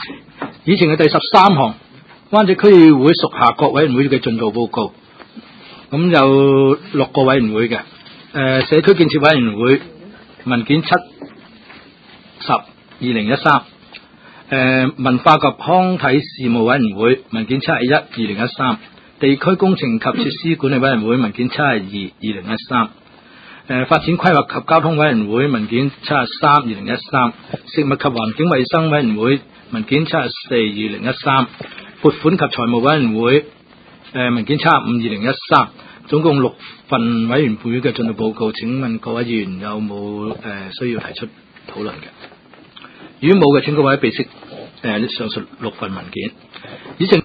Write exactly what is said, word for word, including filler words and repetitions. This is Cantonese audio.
議程嘅第十三項，灣仔區議會屬下各委員會嘅進度報告。咁有六個委員會嘅，誒、呃、社區建設委員會文件七十二零一三，誒文化及康體事務委員會文件七十一二零一三，地區工程及設施管理委員會文件七十二二零一三。誒發展規劃及交通委員會文件七十三二零一三，食物及環境衛生委員會文件七十四二零一三，撥款及財務委員會誒、呃、文件七十五二零一三，總共六份委員會嘅進度報告。請問各位議員有冇誒、呃、需要提出討論嘅？如果冇嘅，請各位備悉誒上述六份文件。以上